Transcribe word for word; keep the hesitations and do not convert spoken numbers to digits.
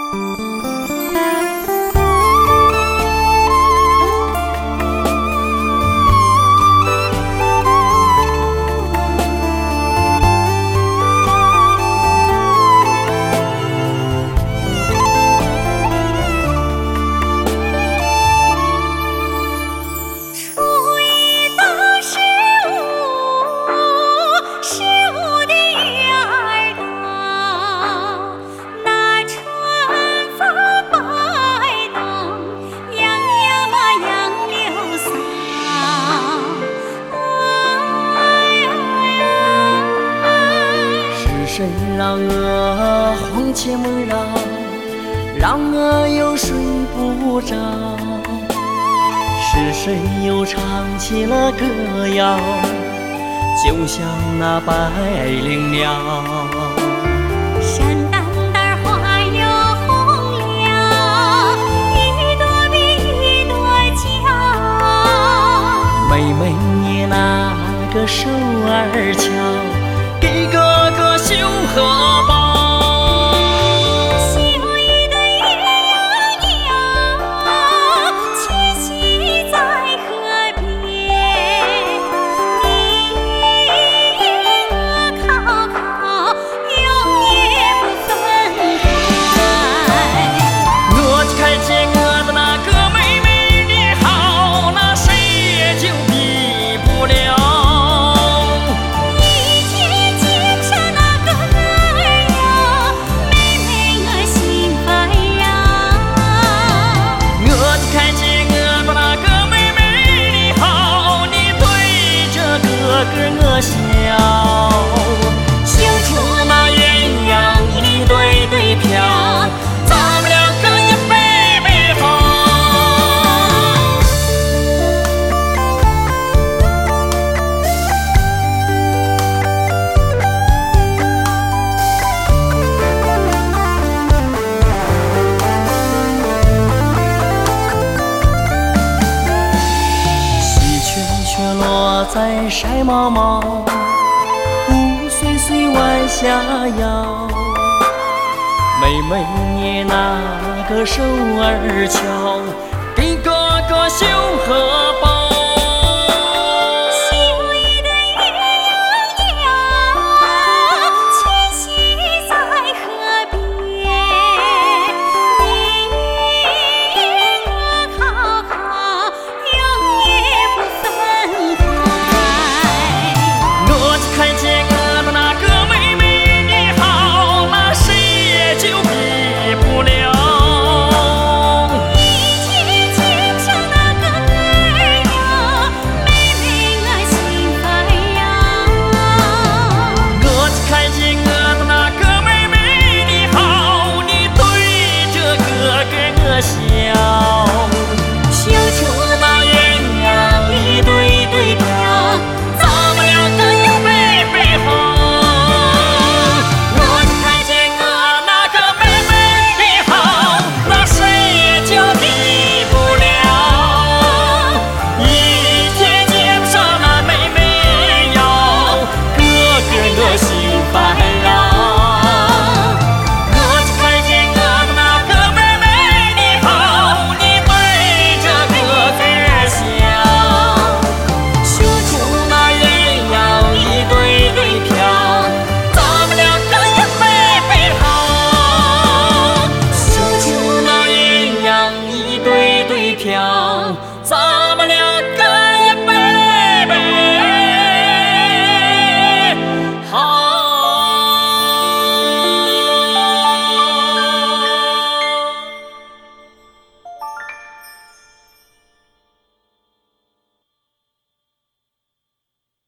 谁让我慌切梦绕，让我又睡不着？是谁又唱起了歌谣，就像那白灵鸟。 山丹丹花又红了，一朵比一朵娇。 妹妹你那个手儿巧，给哥哥绣荷包。 小雨的鸳鸯鸟，栖息在河边。你我靠靠，永远不分开。 我看见我的那个妹妹你好，那谁也就比不了。我笑，绣出那鸳鸯一对对飘，咱们两个一背背好。喜鹊却落在晒毛毛，雾碎碎晚霞摇。妹妹你那个手儿巧，给哥哥绣荷包。飘。